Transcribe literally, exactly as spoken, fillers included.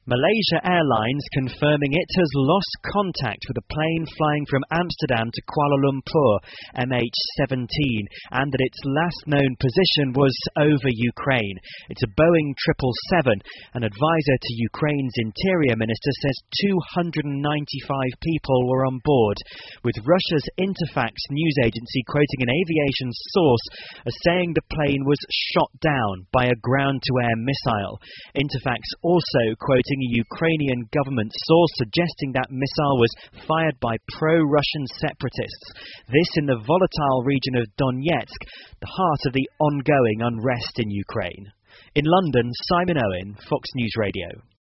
Malaysia Airlines confirming it has lost contact with a plane flying from Amsterdam to Kuala Lumpur, M H seventeen, and that its last known position was over Ukraine. It's a Boeing triple seven. An advisor to Ukraine's interior minister says two hundred ninety-five people were on board, with Russia's Interfax news agency quoting an aviation source as saying the plane was shot down by a ground-to-air missile. Interfax also quoting a Ukrainian government source suggesting that missile was fired by pro-Russian separatists. This in the volatile region of Donetsk, the heart of the ongoing unrest in Ukraine. In London, Simon Owen, Fox News Radio.